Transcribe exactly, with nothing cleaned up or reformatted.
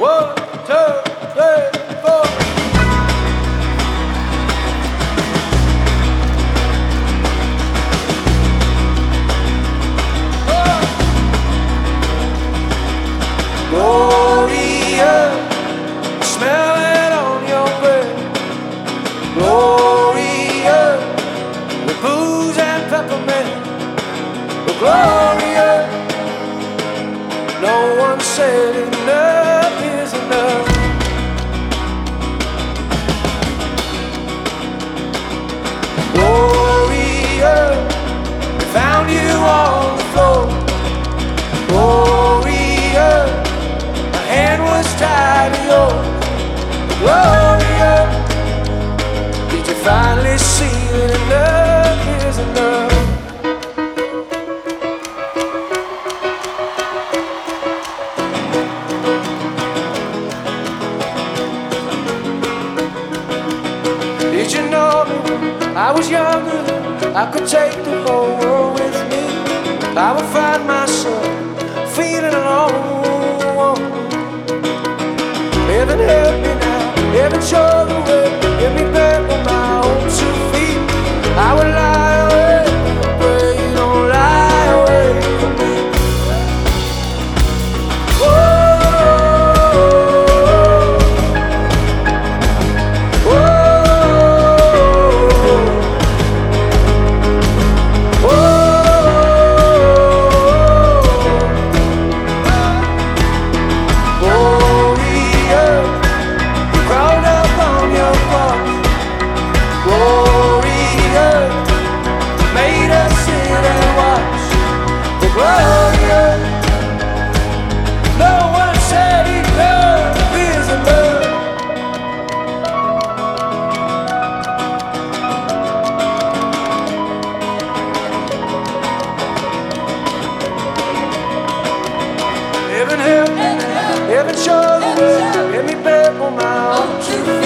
One, two, three, four. Gloria, smell it on your breath. Gloria, with booze and peppermint. Gloria, no one said enough is enough. Gloria, we found you on the floor. Gloria, my hand was tied to yours. Gloria, did you finally see that enough is enough? Did you know that when I was younger, I could take the whole world with me? I would find myself feeling alone. Heaven help me now, heaven show the way, get me back on my own two feet. I would lie awake and pray, don't lie away from me. Heaven help me, heaven show the way, get me back on my own two feet.